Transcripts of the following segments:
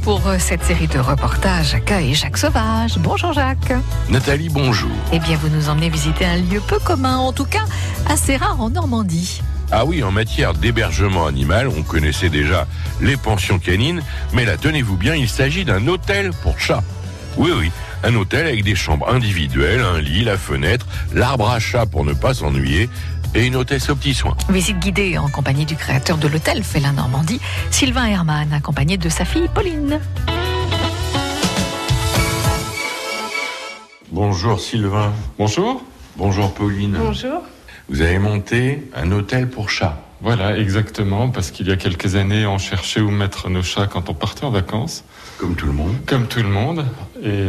pour cette série de reportages accueille Jacques Sauvage. Bonjour Jacques. Nathalie, bonjour. Eh bien, vous nous emmenez visiter un lieu peu commun, en tout cas assez rare en Normandie. Ah oui, en matière d'hébergement animal, on connaissait déjà les pensions canines, mais là, tenez-vous bien, il s'agit d'un hôtel pour chats. Oui, un hôtel avec des chambres individuelles, un lit, la fenêtre, l'arbre à chat pour ne pas s'ennuyer, et une hôtesse aux petits soins. Visite guidée en compagnie du créateur de l'hôtel Félin Normandie, Sylvain Hermann, accompagné de sa fille Pauline. Bonjour Sylvain. Bonjour. Bonjour Pauline. Bonjour. Vous avez monté un hôtel pour chats. Voilà, exactement, parce qu'il y a quelques années, on cherchait où mettre nos chats quand on partait en vacances. Comme tout le monde. Comme tout le monde. Et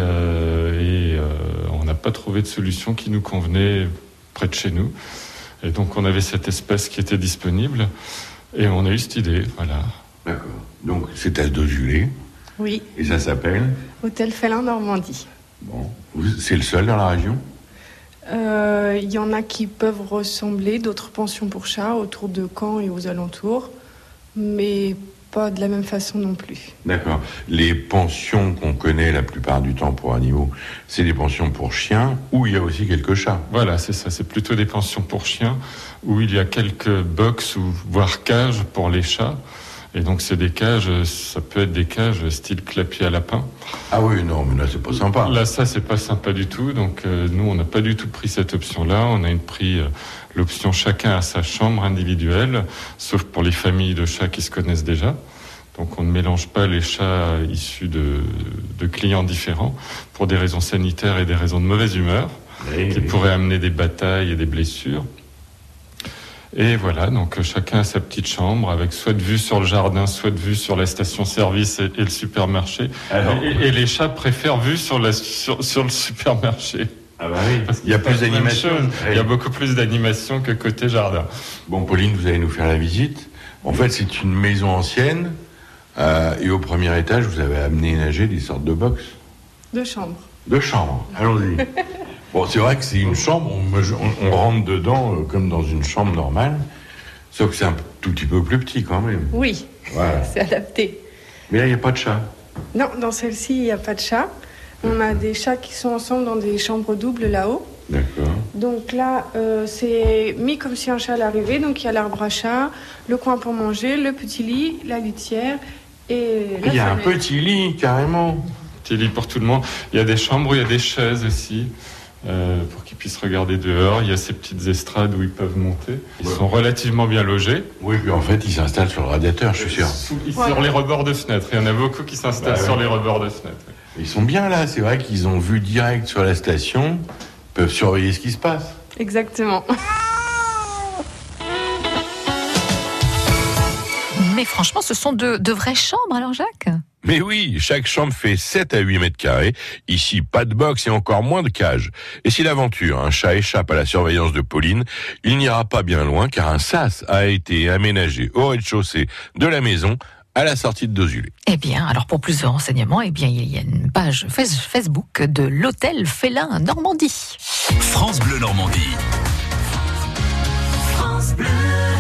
on n'a pas trouvé de solution qui nous convenait près de chez nous. Et donc, on avait cette espèce qui était disponible. Et on a eu cette idée, voilà. D'accord. Donc, c'est à Dozulé. Oui, Et ça s'appelle Hôtel Félin Normandie. Bon. C'est le seul dans la région ? Il y en a qui peuvent ressembler, d'autres pensions pour chats autour de Caen et aux alentours, mais pas de la même façon non plus. D'accord. Les pensions qu'on connaît la plupart du temps pour animaux, c'est des pensions pour chiens où il y a aussi quelques chats. Voilà, c'est ça. C'est plutôt des pensions pour chiens où il y a quelques box ou voire cages pour les chats. Et donc, c'est des cages, ça peut être des cages style clapier à lapin. Ah oui, non, mais là, c'est pas sympa. Là, ça, c'est pas sympa du tout. Donc, nous, on n'a pas du tout pris cette option-là. On a pris l'option chacun à sa chambre individuelle, sauf pour les familles de chats qui se connaissent déjà. Donc, on ne mélange pas les chats issus de clients différents pour des raisons sanitaires et des raisons de mauvaise humeur qui pourraient amener des batailles et des blessures. Et voilà, donc chacun a sa petite chambre avec soit de vue sur le jardin, soit de vue sur la station-service et le supermarché. Et les chats préfèrent vue sur le supermarché. Ah bah oui, parce qu'il y a plus d'animation. Il y a beaucoup plus d'animation que côté jardin. Bon, Pauline, vous allez nous faire la visite. En fait, c'est une maison ancienne. Et au premier étage, vous avez aménagé des sortes de box. Deux chambres. De chambres, allons-y. Bon, c'est vrai que c'est une chambre, on rentre dedans comme dans une chambre normale, sauf que c'est un tout petit peu plus petit quand même. Oui, voilà. C'est adapté. Mais là, il n'y a pas de chat. Non, dans celle-ci, il n'y a pas de chat. On a des chats qui sont ensemble dans des chambres doubles là-haut. D'accord. Donc là, c'est mis comme si un chat allait arriver. Donc il y a l'arbre à chat, le coin pour manger, le petit lit, la litière et la Il y a un fenêtre. petit lit, carrément. Petit lit pour tout le monde. Il y a des chambres où il y a des chaises aussi. Pour qu'ils puissent regarder dehors. Il y a ces petites estrades où ils peuvent monter. Ils sont relativement bien logés. Oui, puis en fait, ils s'installent sur le radiateur, je suis sûr. Sur les rebords de fenêtres. Il y en a beaucoup qui s'installent sur les rebords de fenêtres. Ils sont bien là, c'est vrai qu'ils ont vue direct sur la station, peuvent surveiller ce qui se passe. Exactement. Mais franchement, ce sont de vraies chambres alors Jacques ? Mais oui, chaque chambre fait 7 à 8 mètres carrés. Ici, pas de box et encore moins de cage. Et si l'aventure, un chat échappe à la surveillance de Pauline, il n'ira pas bien loin car un sas a été aménagé au rez-de-chaussée de la maison à la sortie de Dozulé. Eh bien, alors pour plus de renseignements, il y a une page Facebook de l'hôtel Félin Normandie. France Bleu Normandie. France Bleu.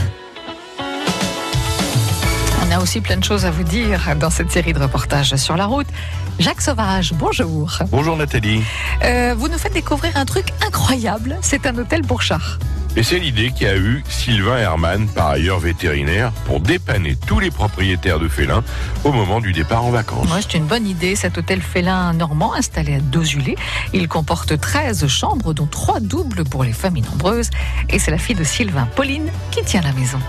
On a aussi plein de choses à vous dire dans cette série de reportages sur la route. Jacques Sauvage, bonjour. Bonjour Nathalie. Vous nous faites découvrir un truc incroyable, c'est un hôtel pour chats. Et c'est l'idée qu'a eue Sylvain Hermann, par ailleurs vétérinaire, pour dépanner tous les propriétaires de félins au moment du départ en vacances. Ouais, c'est une bonne idée, cet hôtel félin normand installé à Dozulé. Il comporte 13 chambres, dont 3 doubles pour les familles nombreuses. Et c'est la fille de Sylvain, Pauline, qui tient la maison.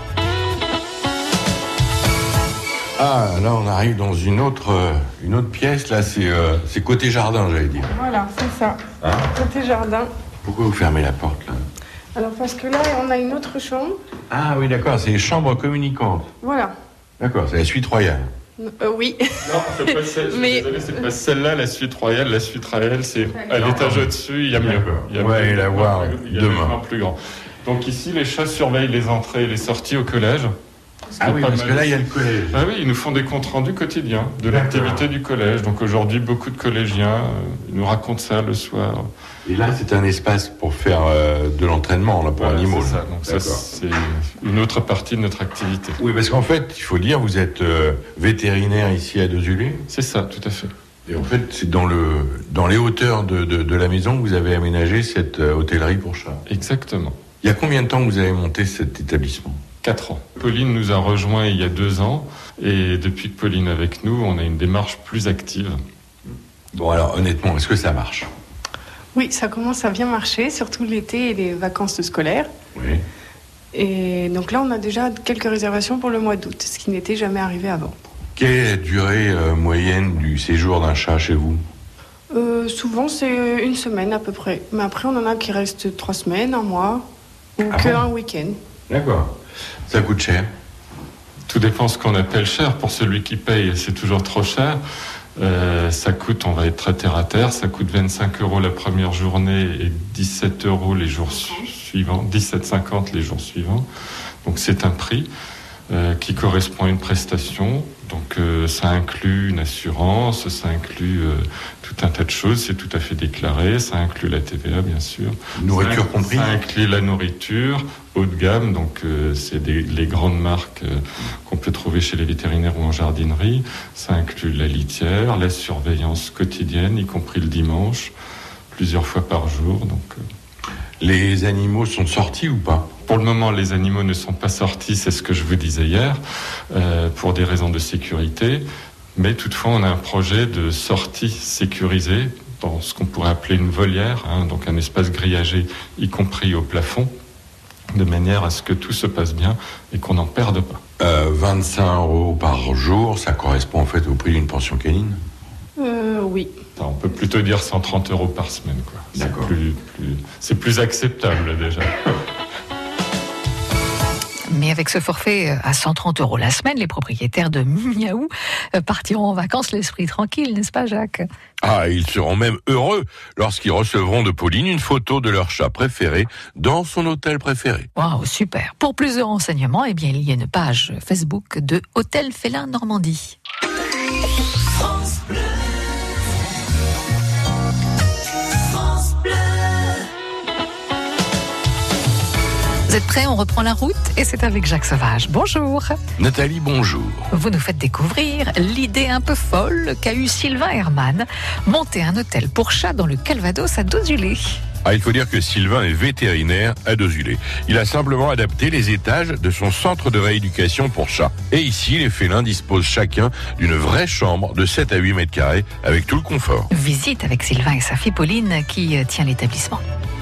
Ah, là on arrive dans une autre pièce, là c'est côté jardin, j'allais dire. Voilà, c'est ça. Hein ? Côté jardin. Pourquoi vous fermez la porte là ? Alors parce que là, on a une autre chambre. Ah oui, d'accord, c'est les chambres communicantes. Voilà. D'accord, c'est la suite royale. Oui. Non, c'est pas celle, Mais- désolé, c'est pas celle-là, la suite royale. La suite royale, c'est à l'étage au-dessus, il y a mieux. Il y a Ouais, mieux. et la voir Il y a demain. un plus grand. Donc ici, les chats surveillent les entrées et les sorties au collège. Ah oui, parce que là, il y a le collège. Ah oui, ils nous font des comptes rendus quotidiens de l'activité du collège. Donc aujourd'hui, beaucoup de collégiens nous racontent ça le soir. Et là, c'est un espace pour faire de l'entraînement, là, pour animaux. C'est ça. Donc ça, c'est une autre partie de notre activité. Oui, parce qu'en fait, il faut dire, vous êtes vétérinaire ici à Dozulé. C'est ça, tout à fait. Et en fait, c'est dans les hauteurs de la maison que vous avez aménagé cette hôtellerie pour chats. Exactement. Il y a combien de temps que vous avez monté cet établissement ? 4 ans. Pauline nous a rejoints il y a 2 ans. Et depuis que Pauline est avec nous, on a une démarche plus active. Bon, alors, honnêtement, est-ce que ça marche ? Oui, ça commence à bien marcher, surtout l'été et les vacances scolaires. Oui. Et donc là, on a déjà quelques réservations pour le mois d'août, ce qui n'était jamais arrivé avant. Quelle est la durée moyenne du séjour d'un chat chez vous ? Souvent, c'est 1 semaine à peu près. Mais après, on en a qui restent 3 semaines, 1 mois, ou un week-end. D'accord. Ça coûte cher ? Tout dépend ce qu'on appelle cher. Pour celui qui paye, c'est toujours trop cher. Ça coûte, on va être très terre à terre, ça coûte 25 € la première journée et 17 € les jours suivants, 17,50 les jours suivants. Donc c'est un prix qui correspond à une prestation. Donc ça inclut une assurance, ça inclut tout un tas de choses, c'est tout à fait déclaré, ça inclut la TVA bien sûr. Nourriture comprise ? Ça inclut la nourriture haut de gamme, donc c'est les grandes marques qu'on peut trouver chez les vétérinaires ou en jardinerie. Ça inclut la litière, la surveillance quotidienne, y compris le dimanche, plusieurs fois par jour. Donc, Les animaux sont sortis ou pas ? Pour le moment, les animaux ne sont pas sortis, c'est ce que je vous disais hier, pour des raisons de sécurité. Mais toutefois, on a un projet de sortie sécurisée dans ce qu'on pourrait appeler une volière, donc un espace grillagé, y compris au plafond, de manière à ce que tout se passe bien et qu'on n'en perde pas. 25 € par jour, ça correspond en fait au prix d'une pension canine ? Oui. Enfin, on peut plutôt dire 130 € par semaine, quoi. D'accord. C'est plus acceptable déjà. Mais avec ce forfait à 130 € la semaine, les propriétaires de Miaou partiront en vacances l'esprit tranquille, n'est-ce pas Jacques ? Ah, ils seront même heureux lorsqu'ils recevront de Pauline une photo de leur chat préféré dans son hôtel préféré. Waouh, super. Pour plus de renseignements, eh bien, il y a une page Facebook de Hôtel Félin Normandie. France Bleu. Vous êtes prêts ? On reprend la route et c'est avec Jacques Sauvage. Bonjour. Nathalie, bonjour. Vous nous faites découvrir l'idée un peu folle qu'a eue Sylvain Hermann, monter un hôtel pour chats dans le Calvados à Dozulé. Ah, il faut dire que Sylvain est vétérinaire à Dozulé. Il a simplement adapté les étages de son centre de rééducation pour chats. Et ici, les félins disposent chacun d'une vraie chambre de 7 à 8 mètres carrés avec tout le confort. Visite avec Sylvain et sa fille Pauline qui tient l'établissement.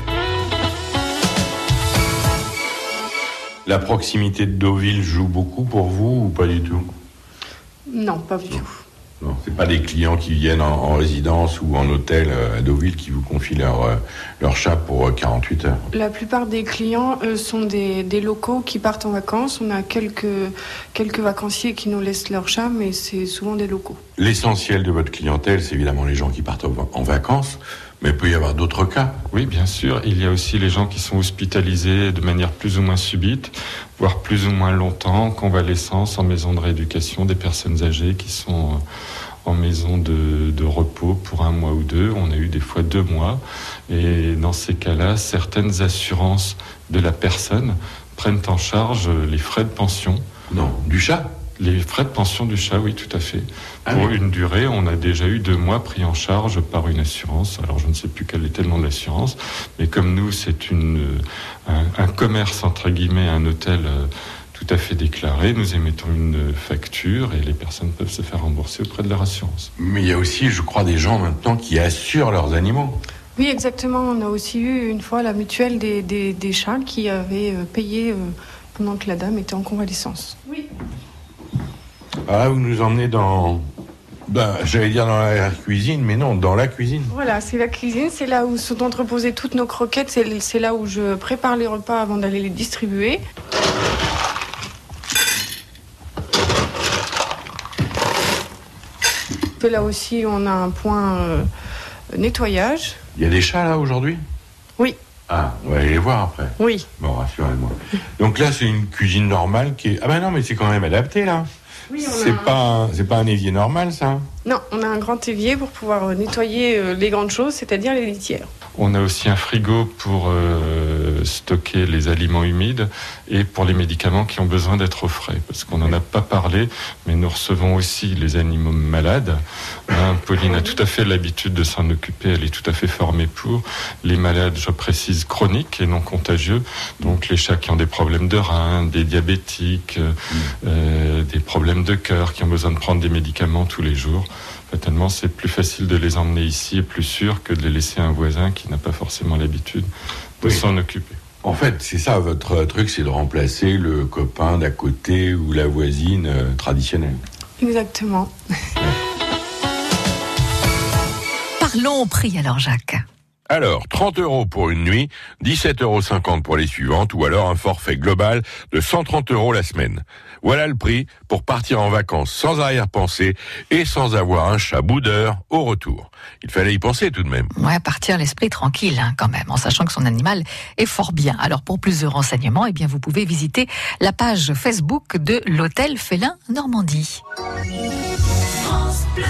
La proximité de Deauville joue beaucoup pour vous ou pas du tout ? Non, pas du tout. Non, c'est pas des clients qui viennent en résidence ou en hôtel à Deauville qui vous confient leur chat pour 48 heures. La plupart des clients sont des locaux qui partent en vacances. On a quelques vacanciers qui nous laissent leur chat, mais c'est souvent des locaux. L'essentiel de votre clientèle, c'est évidemment les gens qui partent en vacances, mais il peut y avoir d'autres cas. Oui, bien sûr. Il y a aussi les gens qui sont hospitalisés de manière plus ou moins subite, voire plus ou moins longtemps, en convalescence, en maison de rééducation, des personnes âgées qui sont en maison de repos pour 1 mois ou 2. On a eu des fois 2 mois. Et dans ces cas-là, certaines assurances de la personne prennent en charge les frais de pension. Non, du chat ? Les frais de pension du chat, oui, tout à fait. Ah Pour oui. une durée, on a déjà eu 2 mois pris en charge par une assurance. Alors, je ne sais plus quel était le nom de l'assurance, mais comme nous, c'est un commerce, entre guillemets, un hôtel tout à fait déclaré, nous émettons une facture et les personnes peuvent se faire rembourser auprès de leur assurance. Mais il y a aussi, je crois, des gens maintenant qui assurent leurs animaux. Oui, exactement. On a aussi eu une fois la mutuelle des chats qui avait payé pendant que la dame était en convalescence. Oui. Ah, vous nous emmenez j'allais dire dans la cuisine, mais non, dans la cuisine. Voilà, c'est la cuisine, c'est là où sont entreposées toutes nos croquettes, c'est là où je prépare les repas avant d'aller les distribuer. C'est là aussi où on a un point nettoyage. Il y a des chats là aujourd'hui ? Oui. Ah, on va aller les voir après. Oui. Bon, rassurez-moi. Donc là, c'est une cuisine normale qui est... Ah ben non, mais c'est quand même adapté, là. Oui, C'est pas un évier normal, ça. Non, on a un grand évier pour pouvoir nettoyer les grandes choses, c'est-à-dire les litières. On a aussi un frigo pour stocker les aliments humides et pour les médicaments qui ont besoin d'être au frais. Parce qu'on n'en a pas parlé, mais nous recevons aussi les animaux malades. Pauline a tout à fait l'habitude de s'en occuper, elle est tout à fait formée pour. Les malades, je précise, chroniques et non contagieux. Donc les chats qui ont des problèmes de reins, des diabétiques, des problèmes de cœur, qui ont besoin de prendre des médicaments tous les jours. Tellement c'est plus facile de les emmener ici et plus sûr que de les laisser à un voisin qui n'a pas forcément l'habitude de s'en occuper. En fait, c'est ça, votre truc, c'est de remplacer le copain d'à côté ou la voisine traditionnelle. Exactement. Parlons prix alors, Jacques. Alors, 30 € pour une nuit, 17,50 € pour les suivantes, ou alors un forfait global de 130 € la semaine. Voilà le prix pour partir en vacances sans arrière-pensée et sans avoir un chat boudeur au retour. Il fallait y penser tout de même. Ouais, partir l'esprit tranquille quand même, en sachant que son animal est fort bien. Alors pour plus de renseignements, eh bien vous pouvez visiter la page Facebook de l'Hôtel Félin Normandie. France Bleu.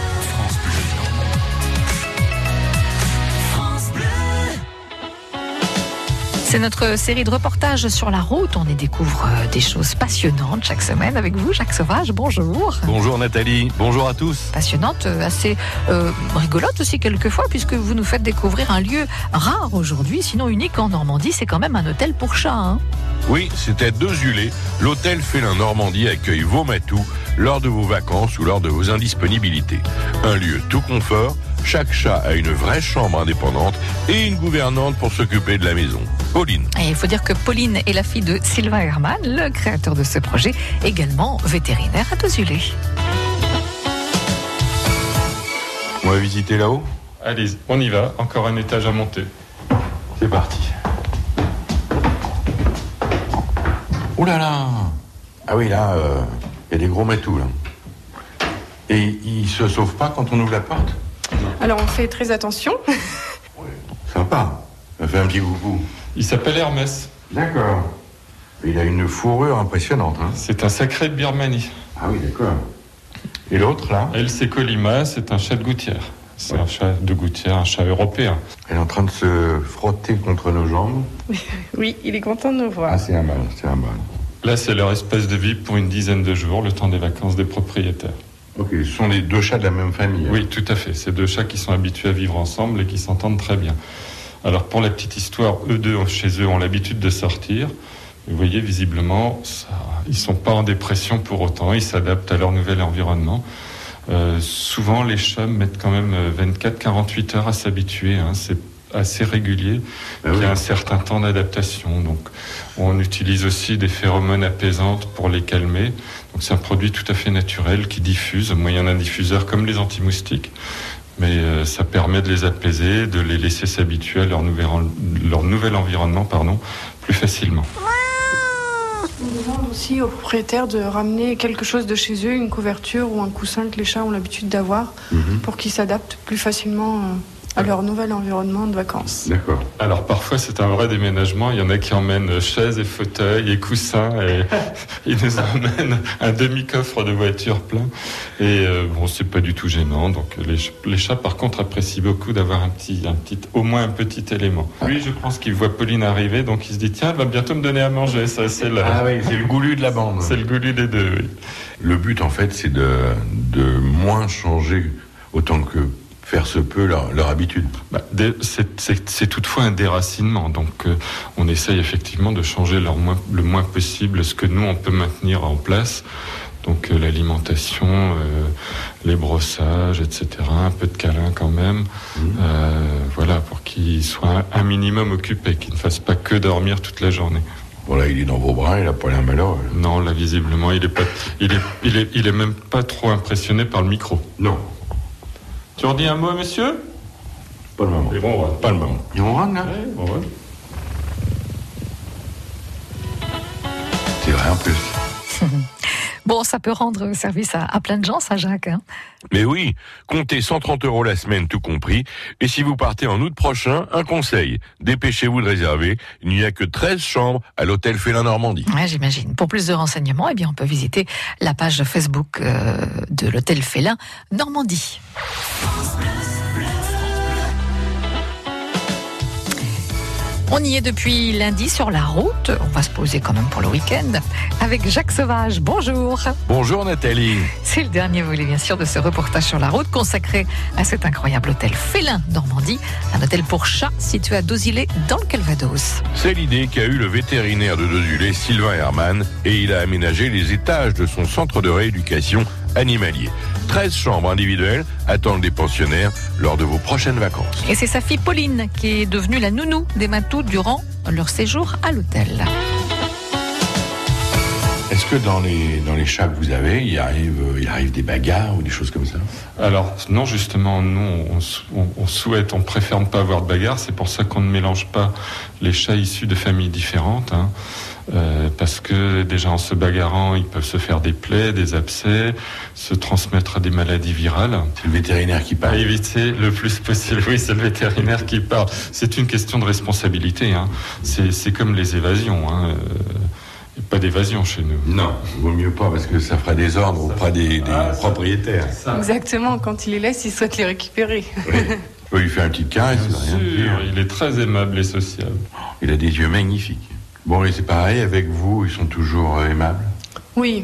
C'est notre série de reportages sur la route. On y découvre des choses passionnantes chaque semaine avec vous, Jacques Sauvage. Bonjour. Bonjour Nathalie, bonjour à tous. Passionnante, assez rigolote aussi quelquefois, puisque vous nous faites découvrir un lieu rare aujourd'hui, sinon unique en Normandie. C'est quand même un hôtel pour chats, hein. Oui, c'était Dozulé. L'Hôtel Félin Normandie accueille vos matous lors de vos vacances ou lors de vos indisponibilités. Un lieu tout confort. Chaque chat a une vraie chambre indépendante et une gouvernante pour s'occuper de la maison. Pauline. Et il faut dire que Pauline est la fille de Sylvain Hermann, le créateur de ce projet, également vétérinaire à Dozulé. On va visiter là-haut ? Allez, on y va, encore un étage à monter. C'est parti. Ouh là là ! Ah oui, là, il y a des gros matous, là. Et ils se sauvent pas quand on ouvre la porte ? Alors on fait très attention. Sympa. Ça fait un petit coucou. Il s'appelle Hermès. D'accord. Il a une fourrure impressionnante, hein. C'est un sacré de Birmanie. Ah oui, d'accord. Et l'autre, là ? Elle, c'est Colima, c'est un chat de gouttière. C'est un chat de gouttière, un chat européen. Elle est en train de se frotter contre nos jambes. Oui, il est content de nous voir. Ah, c'est un mâle, c'est un mâle. Là, c'est leur espace de vie pour une dizaine de jours, le temps des vacances des propriétaires. Ok, ce sont les deux chats de la même famille. Oui, tout à fait. C'est deux chats qui sont habitués à vivre ensemble et qui s'entendent très bien. Alors, pour la petite histoire, eux deux, chez eux, ont l'habitude de sortir. Vous voyez, visiblement, ils ne sont pas en dépression pour autant. Ils s'adaptent à leur nouvel environnement. Souvent, les chats mettent quand même 24-48 heures à s'habituer. C'est assez régulier. Il y a un certain temps d'adaptation. Donc, on utilise aussi des phéromones apaisantes pour les calmer. Donc, c'est un produit tout à fait naturel qui diffuse au moyen d'un diffuseur comme les anti-moustiques. Mais ça permet de les apaiser, de les laisser s'habituer à leur nouvel environnement, plus facilement. On demande aussi aux propriétaires de ramener quelque chose de chez eux, une couverture ou un coussin que les chats ont l'habitude d'avoir, pour qu'ils s'adaptent plus facilement à leur nouvel environnement de vacances. D'accord. Alors parfois c'est un vrai déménagement, il y en a qui emmènent chaises et fauteuils et coussins et ils nous emmènent un demi-coffre de voiture plein et c'est pas du tout gênant. Donc les chats par contre apprécient beaucoup d'avoir au moins un petit élément. Lui je pense qu'il voit Pauline arriver donc il se dit tiens elle va bientôt me donner à manger. Ça c'est c'est le goulu de la bande. C'est le goulu des deux, oui. Le but en fait c'est de moins changer autant que faire se peut leur habitude. C'est toutefois un déracinement, donc on essaye effectivement de changer le moins possible ce que nous on peut maintenir en place, donc l'alimentation, les brossages, etc., un peu de câlin quand même, voilà, pour qu'ils soient un minimum occupés, qu'ils ne fassent pas que dormir toute la journée. Bon là, il est dans vos bras, il a pas l'air malheureux. Non, là visiblement, il est même pas trop impressionné par le micro. Non. Tu redis un mot, monsieur ? Pas le moment. Et bon, Pas le moment. Ils vont rendre, là ? Ouais, bon, ouais. C'est vrai, en plus. Bon, ça peut rendre service à plein de gens, ça, Jacques. Hein. Mais oui, comptez 130 € la semaine, tout compris. Et si vous partez en août prochain, un conseil. Dépêchez-vous de réserver. Il n'y a que 13 chambres à l'hôtel Félin Normandie. Ouais, j'imagine. Pour plus de renseignements, on peut visiter la page Facebook de l'hôtel Félin Normandie. On y est depuis lundi sur la route. On va se poser quand même pour le week-end avec Jacques Sauvage. Bonjour. Bonjour Nathalie. C'est le dernier volet, bien sûr, de ce reportage sur la route consacré à cet incroyable hôtel Félin Normandie, un hôtel pour chats situé à Dozilé dans le Calvados. C'est l'idée qu'a eu le vétérinaire de Dozilé, Sylvain Hermann, et il a aménagé les étages de son centre de rééducation animalier. 13 chambres individuelles attendent des pensionnaires lors de vos prochaines vacances. Et c'est sa fille Pauline qui est devenue la nounou des matous durant leur séjour à l'hôtel. Est-ce que dans les chats que vous avez, il arrive des bagarres ou des choses comme ça? Alors non, justement, nous on préfère ne pas avoir de bagarre. C'est pour ça qu'on ne mélange pas les chats issus de familles différentes. Parce que déjà en se bagarrant, ils peuvent se faire des plaies, des abcès, se transmettre à des maladies virales. C'est le vétérinaire qui parle. À éviter le plus possible. Oui, c'est le vétérinaire qui parle. C'est une question de responsabilité. C'est comme les évasions. Pas d'évasion chez nous. Non, vaut mieux pas parce que ça fera des ordres auprès des propriétaires. Exactement, quand il les laisse, il souhaite les récupérer. Oui. On peut lui faire une petite caresse. Bien sûr, il est très aimable et sociable. Il a des yeux magnifiques. Bon, et c'est pareil avec vous, ils sont toujours aimables? Oui,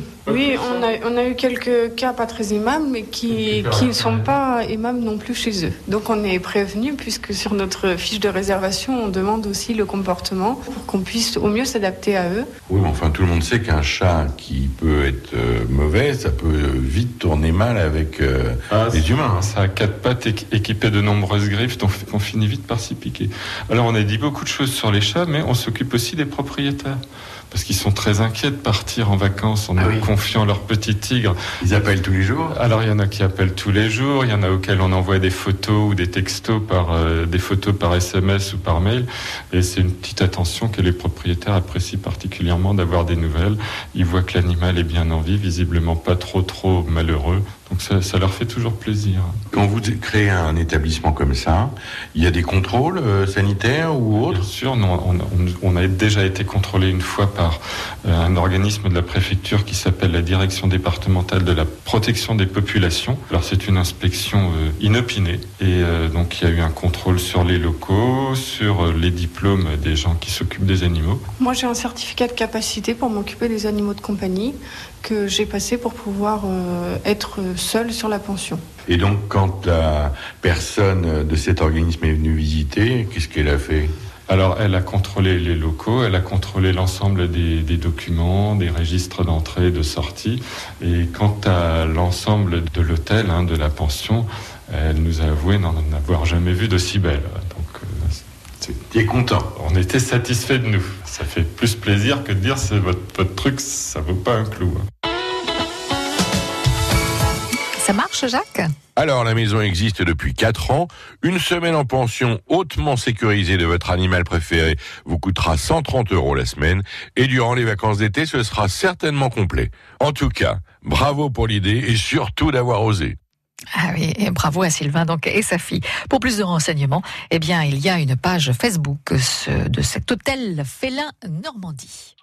on a eu quelques cas pas très aimables, mais qui ne sont pas aimables non plus chez eux. Donc on est prévenus, puisque sur notre fiche de réservation, on demande aussi le comportement pour qu'on puisse au mieux s'adapter à eux. Oui, mais enfin, tout le monde sait qu'un chat qui peut être mauvais, ça peut vite tourner mal avec les humains. Ça a 4 pattes équipées de nombreuses griffes, donc on finit vite par s'y piquer. Alors on a dit beaucoup de choses sur les chats, mais on s'occupe aussi des propriétaires. Parce qu'ils sont très inquiets de partir en vacances en nous confiant leurs petits tigres. Ils appellent tous les jours? Alors il y en a qui appellent tous les jours, il y en a auxquels on envoie des photos ou des textos des photos par SMS ou par mail. Et c'est une petite attention que les propriétaires apprécient particulièrement d'avoir des nouvelles. Ils voient que l'animal est bien en vie, visiblement pas trop malheureux. Donc ça leur fait toujours plaisir. Quand vous créez un établissement comme ça, il y a des contrôles sanitaires ou autres? Bien sûr, on a déjà été contrôlé une fois par un organisme de la préfecture qui s'appelle la Direction départementale de la protection des populations. Alors c'est une inspection inopinée et donc il y a eu un contrôle sur les locaux, sur les diplômes des gens qui s'occupent des animaux. Moi j'ai un certificat de capacité pour m'occuper des animaux de compagnie que j'ai passé pour pouvoir être seule sur la pension. Et donc quand la personne de cet organisme est venue visiter, qu'est-ce qu'elle a fait? Alors, elle a contrôlé les locaux, elle a contrôlé l'ensemble des documents, des registres d'entrée et de sortie. Et quant à l'ensemble de l'hôtel, de la pension, elle nous a avoué n'en avoir jamais vu d'aussi belle. Donc, tu es content? On était satisfaits de nous. Ça fait plus plaisir que de dire c'est votre truc, ça vaut pas un clou. Ça marche, Jacques? Alors, la maison existe depuis 4 ans. Une semaine en pension hautement sécurisée de votre animal préféré vous coûtera 130 € la semaine. Et durant les vacances d'été, ce sera certainement complet. En tout cas, bravo pour l'idée et surtout d'avoir osé. Ah oui, et bravo à Sylvain donc et sa fille. Pour plus de renseignements, il y a une page Facebook de cet hôtel Félin Normandie.